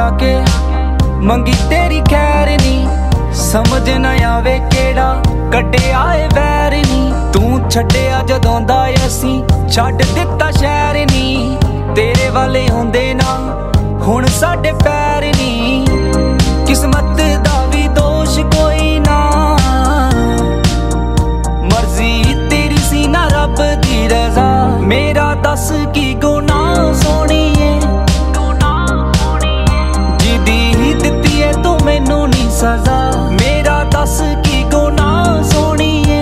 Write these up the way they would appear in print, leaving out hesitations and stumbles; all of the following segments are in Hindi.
जाके मंगी तेरी खैर नी, समझ ना आवे केड़ा कटे आए वैर नी। तू छड्डिया जदों दा असीं छड्ड दिता शहर नी, तेरे वाले होंदे ना हुण साडे पैर नी। किस्मत दा भी दोष कोई ना, मर्जी तेरी सी ना रब दी रज़ा। मेरा दस की गुनाह सोहणीए, जिदी दित्ती है तू मैनू नी सज़ा। मेरा दस की गुनाह सोहणीए,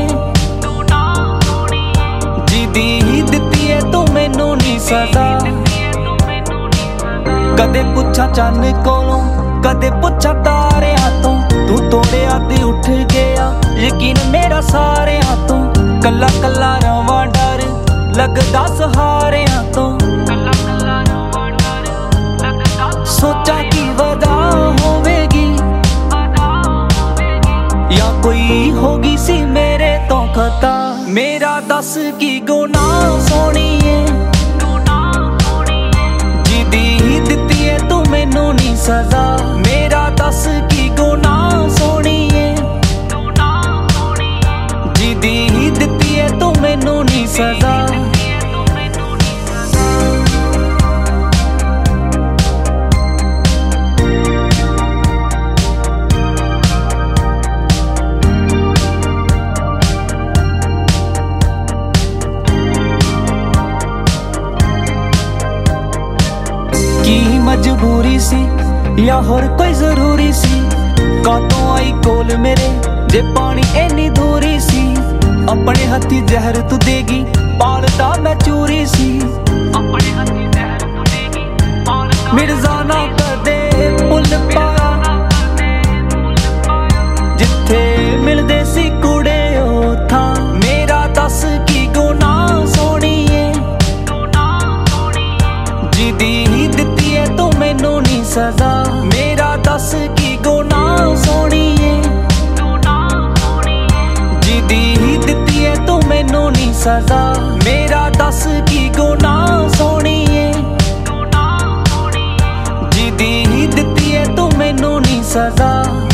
जिदी दित्ती है तू मैनू नी सज़ा। कदे पुछा चन्न कोलों कदे पुछा तारियां तो, तू तोड़िया ते उठ गया यकीन मेरा सारियां तो। कल्ला कल्ला रवां डर लगदा सहारियां तो, सोचा की वदा होवेगी या कोई होगी सी मेरे तो खता। मेरा दस की गुनाह सोहणीए, जिदी दित्ती है तू मैनू नी सज़ा। मेरा दस की गुनाह सोहणीए, जिदी दित्ती है तू मैनू नी सज़ा। की मजबूरी सी या होर कोई जरूरी सी, कातों आई कोल मेरे जे पानी इन्नी दूरी सी। अपने हथी जहर तू देगी पालदा मैं चूरी सी, अपने हथी जहर तू देगी मिर्जा ना कदे भुल पाया, जिथे मिलदे सी कुड़े उथा। मेरा दस की गुनाह सोहणीए, जिदी दित्ती है तू मैनू नी सज़ा। मेरा दस की गुनाह सोहणीए, जिदी दित्ती है तू मैनू नी सज़ा। मेरा दस की गुनाह सोहणीए, जिदी दित्ती है तू मैनू नी सज़ा।